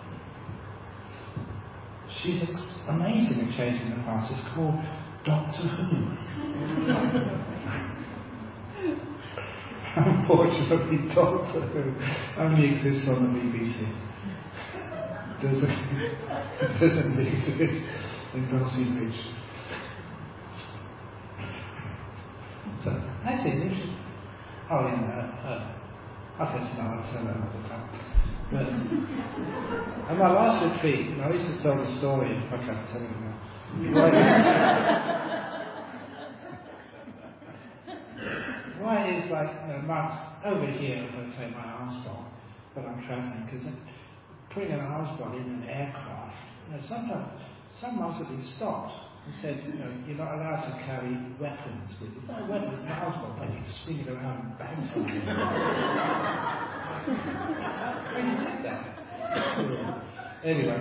S1: She's amazing at changing the past. It's called Doctor Who. Unfortunately, Doctor Who only exists on the BBC. Doesn't exist in Dulcie Bridge. So that's it. I guess now I'll tell that another time. But at my last retreat, I used to tell the story. I can't tell it now. Why is monks over here? I'm going to take my arms off, but I'm travelling because putting an arms ball in an aircraft. Sometimes some monks have been stopped and said, you're not allowed to carry weapons with you. It's not a weapon, it's an arms ball, but you can swing it around and bang something. When you did that. Anyway.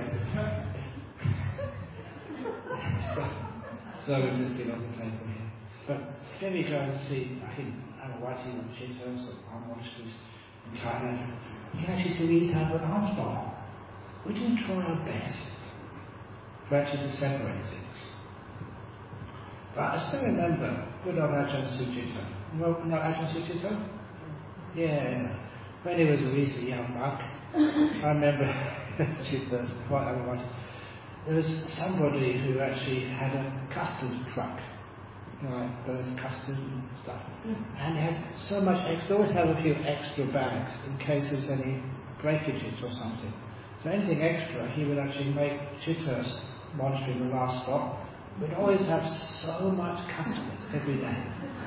S1: So we've just been on the table here. But then we go and see, I think, Anawati and Chitos or monasteries in Thailand. You can actually see these type of arms bar. We didn't try our best to actually separate things. But I still remember good old Ajahn Sucitto. You know Ajahn Sucitto? Yeah. When he was a really young monk, I remember quite otherwise. There was somebody who actually had a custard truck. Like birds, custard and stuff. And they had so much extra, always have a few extra bags in case there's any breakages or something. So anything extra, he would actually make Chithurst Monastery the last stop. We'd always have so much custard every day.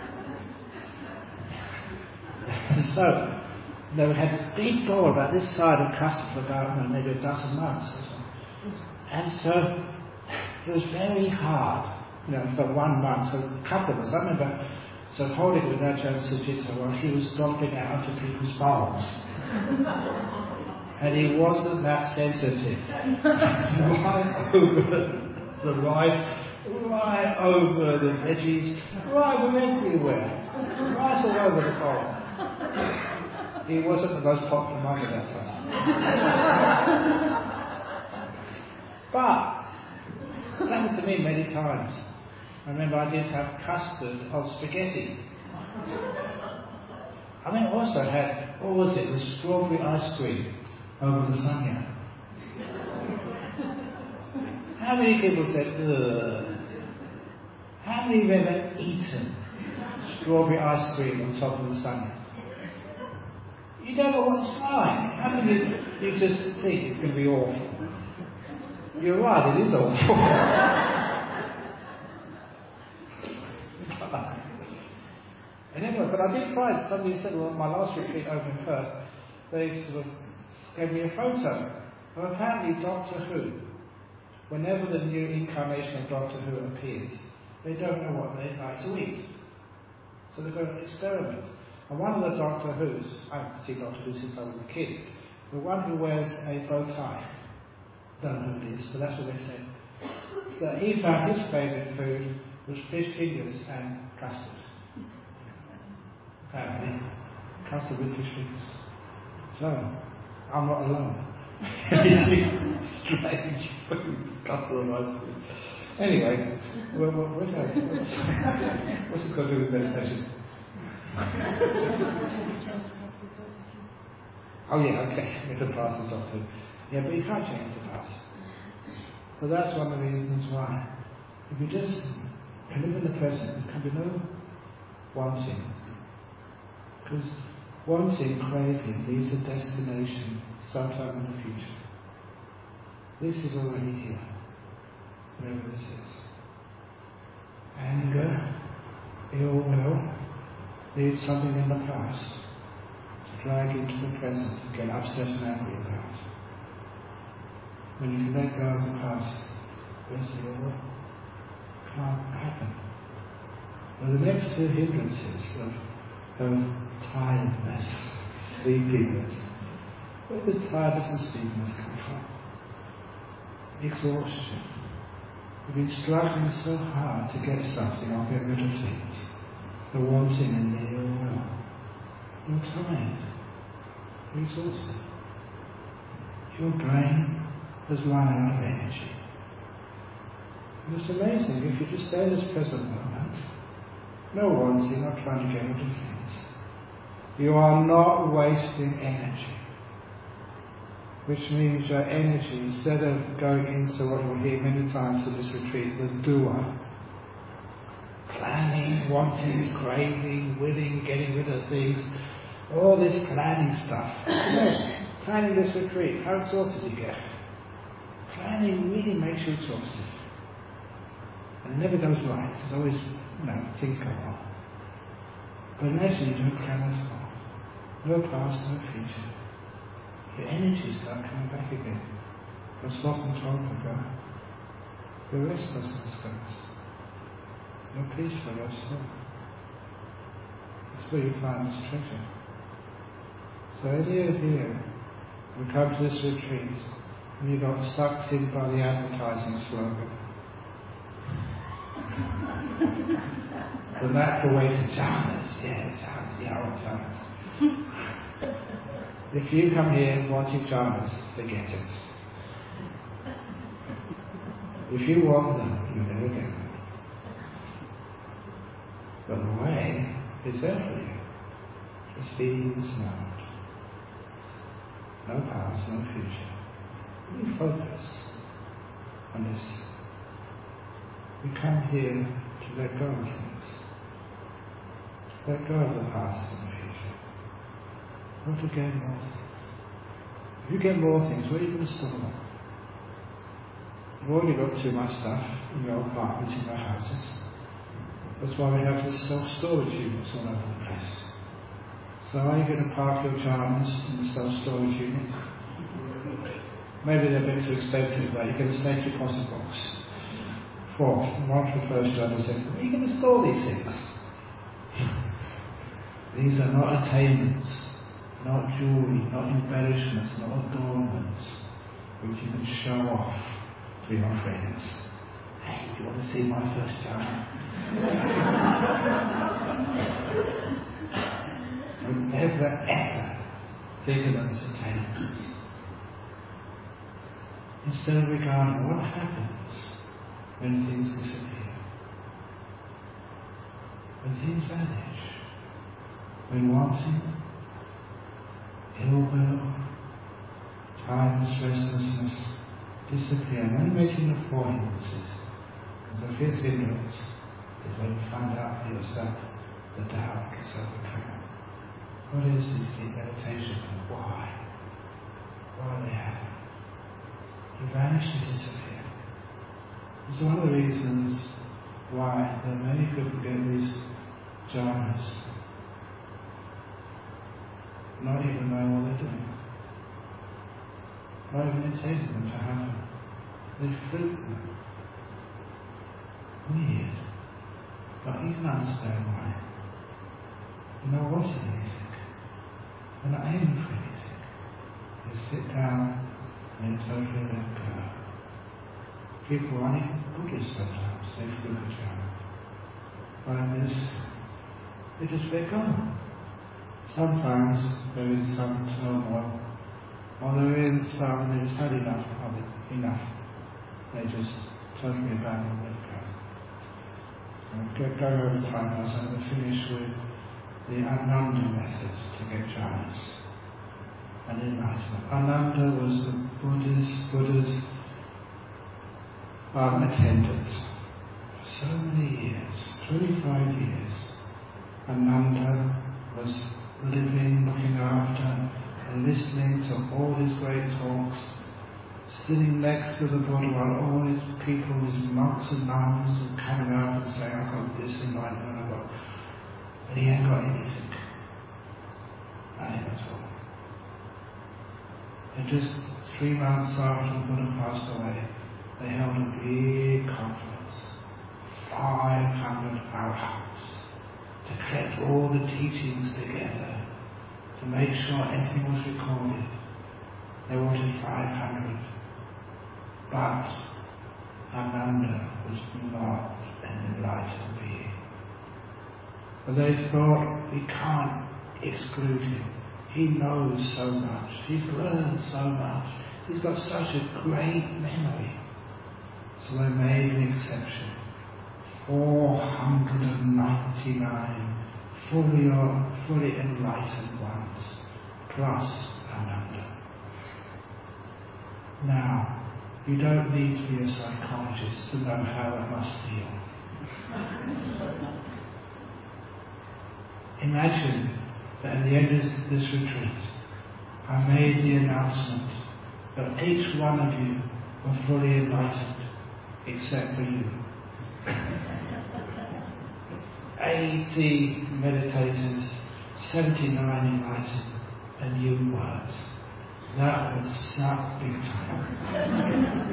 S1: So they would have a big bowl about this side of custard for about maybe a dozen months or so. And so it was very hard, for 1 month. So a couple of us, I remember, holding with Ajahn Sucitto while he was dropping out into people's bowls. And he wasn't that sensitive. Right over the rice, right over the veggies, right over everywhere. Rice all over the bowl. He wasn't the most popular monk at that time. But it's happened to me many times. I remember I did have custard of spaghetti. I mean, I also had, what was it, the strawberry ice cream over the sanya. How many people said, ugh? How many have ever eaten strawberry ice cream on top of the sanya? You don't know what it's like. How many you just think it's going to be awful? You're right, it is awful. And anyway, but I did find somebody said, well, my last retreat over in Perth, they sort of gave me a photo of apparently Doctor Who. Whenever the new incarnation of Doctor Who appears, they don't know what they like to eat. So they've got an experiment. And one of the Doctor Who's, I've seen Doctor Who since I was a kid, the one who wears a bow tie, don't know who it is, but that's what they said, that he found his favourite food was fish fingers and custard. Apparently, custard with fish fingers. So, I'm not alone. Strange food, couple of ice cream. Anyway, what's it got to do with meditation? Oh yeah, okay. If the past is Doctor Who. Yeah, but you can't change the past. So that's one of the reasons why. If you just can live in the present, there can be no wanting. Because wanting, craving, leaves a destination sometime in the future. This is already here, wherever this is. Anger, ill will, leaves something in the past to drag into the present and get upset and angry about. When you can let go of the past, you'll say, well, can't happen. Well, the next two hindrances of tiredness, sleepiness. Where does tiredness and sleepiness come from? Exhaustion. You've been struggling so hard to get something or get rid of things. The wanting and the ill will. You're tired. You're exhausted. Your brain has run out of energy. And it's amazing if you just stay in this present moment. No wanting, not trying to get rid of things. You are not wasting energy. Which means your energy, instead of going into what you'll hear many times in this retreat, the doer, planning, wanting, craving, willing, getting rid of things, all this planning stuff. Planning this retreat, how exhausted you get. Planning really makes you exhausted. And it never goes right. There's always, things go wrong. But imagine you don't plan at all. No past, no future. Your energy starts coming back again. Your sloth and torpor go. Your restlessness goes. You're peaceful, you're still. That's where you find this treasure. So any of you who come to this retreat and you got sucked in by the advertising slogan, the natural way to jhanas, jhanas. If you come here wanting jhanas, forget it. If you want them, you never get them. But the way is there for you. Just be in this moment. No past, no future. You focus on this. We come here to let go of things. Let go of the past and the future. Not to gain more things. If you get more things, where are you going to store them? You've already got too much stuff in your apartments, in your houses. That's why we have these self-storage units all over the place. So are you going to park your jhanas in the self-storage unit? Maybe they're a bit too expensive, but you get a safe deposit box. Fourth, one refers to others saying, where are you going to store these things? These are not attainments, not jewelry, not embellishments, not adornments, which you can show off to your friends. Hey, do you want to see my first jhana? So never ever think of them as attainments. Instead of regarding what happens when things disappear, when things vanish, when wanting, ill will, tiredness, restlessness disappear. And when making the four hindrances, because the fifth hindrance is when you find out for yourself the doubt gets overcome. What is this deep meditation and why? Why they happen? They vanish and disappear. It's one of the reasons why there are many people get these jhanas, not even knowing what they're doing, not even intending them to happen. They fruit them. Weird. But you can understand why. You're not wanting anything. You're not aiming for anything. You sit down and totally let go. People aren't even Buddhists sometimes, they fruit a jhana. Find this, they just let go. Sometimes there is some turmoil, or there is some, they just had enough of it, enough. They just totally abandon it. Going over time, I was going to finish with the Ananda method to get jhanas and enlightenment. Ananda was the Buddha's attendant for so many years, 25 years. Ananda was living, looking after, and listening to all his great talks, sitting next to the Buddha while all his people, his monks and nuns, were coming out and saying, I've got this enlightenment, I've got... But he ain't got anything. Nothing at all. And just 3 months after the Buddha passed away, they held a big conference, 500 arahants, to collect all the teachings together, to make sure everything was recorded. They wanted 500. But Ananda was not an enlightened being. But they thought, we can't exclude him. He knows so much. He's learned so much. He's got such a great memory. So they made an exception. 499 fully enlightened ones, plus Ananda. Now, you don't need to be a psychologist to know how it must feel. Imagine that at the end of this retreat, I made the announcement that each one of you were fully enlightened, except for you. 80 meditators, 79 enlightened, and you weren't. That would suck big time.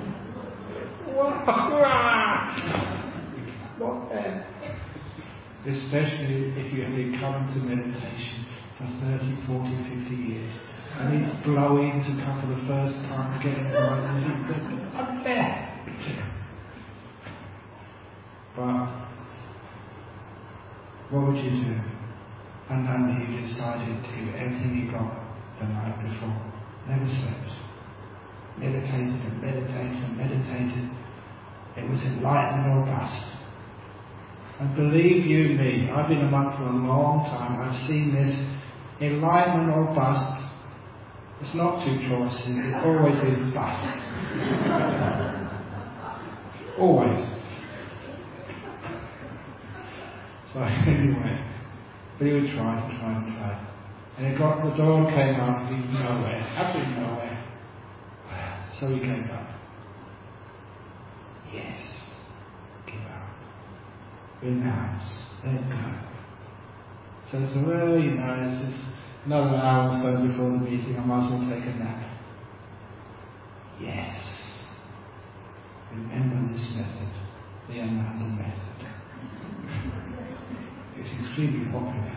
S1: What then? Especially if you have been coming to meditation for 30, 40, 50 years. And he's blowing to come for the first time, getting right. I'm there. But what would you do? And then he decided to give everything he got the night before. Never slept. Meditated and meditated and meditated. It was enlightenment or bust. And believe you me, I've been a monk for a long time. I've seen this enlightenment or bust. It's not two choices. It always is bust. Always. So anyway, but he would try and try and try. And the door came up, he was nowhere, absolutely nowhere. So he gave up. Yes, give up. Renounce. Let go. So it's well, it's just another hour or so before the meeting, I might as well take a nap. Yes. Remember this method, the Ananda method. It's extremely popular.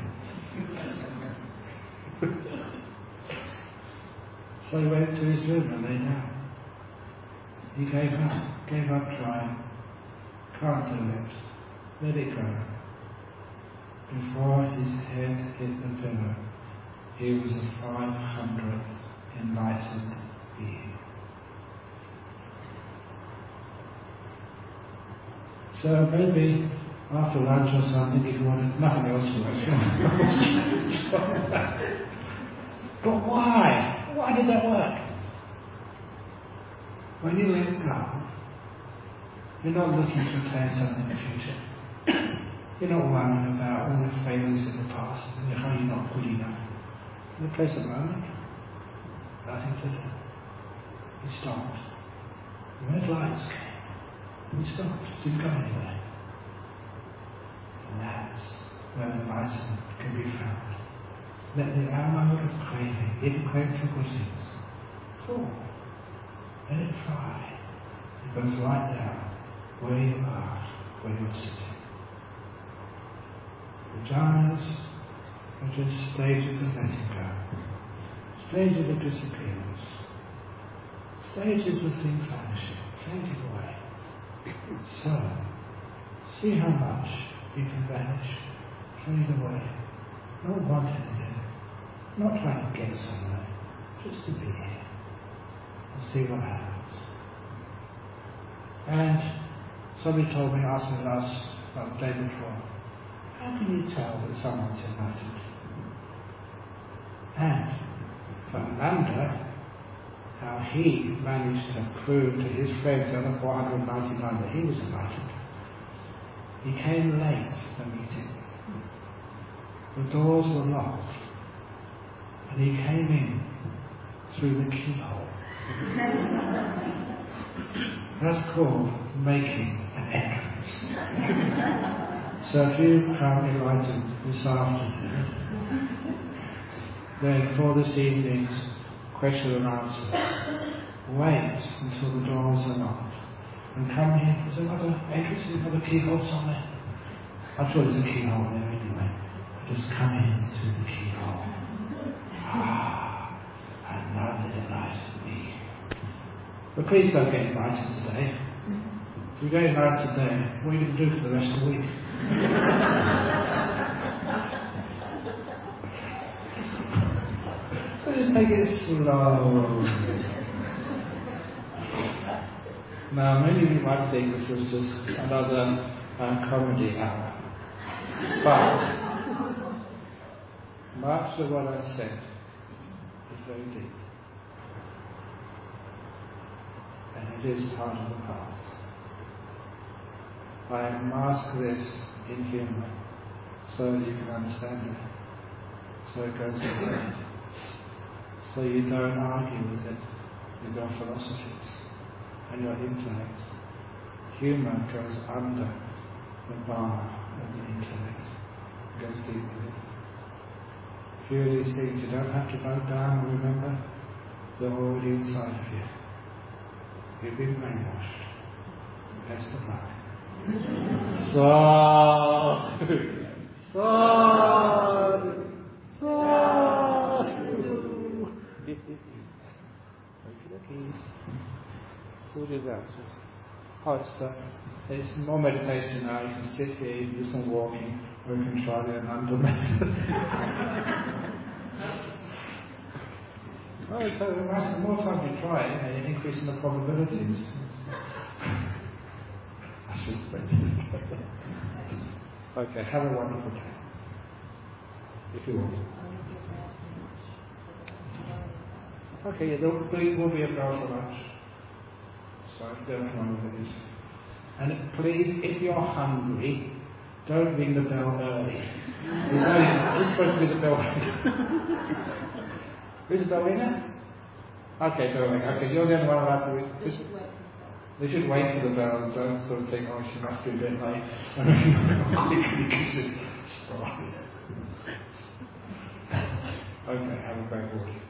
S1: So he went to his room and lay down. He gave up trying. Can't do it. Let it go. Before his head hit the pillow, he was a 500th enlightened being. So maybe after lunch or something, if you wanted nothing else works. But why? Why did that work? When you let go, you're not looking to attain something in the future. You're not worrying about all the failures in the past and how you're not good enough. In the place of moment, nothing to do. You stopped. The red lights came. You stopped. Didn't go anywhere. And that's where enlightenment can be found. Let the arrow of craving, hidden craving for good things, fall. Let it fly. It goes right down where you are, where you're sitting. The jhanas are just stages of letting go, stages of disappearance, stages of things vanishing, fading away. So, see how much you can vanish, fade away, not wanting anything, not trying to get somewhere, just to be here, and see what happens. And somebody asked me the day before, how can you tell that someone's enlightened? And for Ananda, how he managed to prove to his friends, the other 499, that he was enlightened. He came late to the meeting. The doors were locked. And he came in through the keyhole. That's called making an entrance. So if you come enlightened this afternoon, then for this evening's question and answer, wait until the doors are locked and come in. There's another entrance, another keyhole somewhere. I'm sure there's a keyhole there anyway. Just come in through the keyhole. Another enlightened me. But please don't get enlightened today. If you get enlightened today, what are you going to do for the rest of the week? Just take it slow. Now, many of you might think this was just another comedy hour. But much of what I said is very deep. And it is part of the path. I mask this in humour so that you can understand it. So it goes inside. So you don't argue with it with your philosophies and your intellect. Humour goes under the bar of the intellect. It goes deep with it. A few of these things you don't have to note down or remember. They're already inside of you. You've been brainwashed. Best of luck. What is that? It's more meditation now. You can sit here, you can do some walking, or you can try the Ananda method. The more time you try it, you're increasing the probabilities. Okay, have a wonderful day. If you want. Okay, there will be a bell for lunch. So don't mind what it is. And please, if you're hungry, don't ring the bell early. It's supposed to be the bell ringer. Who's the bell ringer? Okay, don't wait. Okay, you're the only one allowed to read.
S2: They should wait.
S1: They should wait for the bell. Don't sort of think, oh, she must be a bit late. Okay, have a great morning.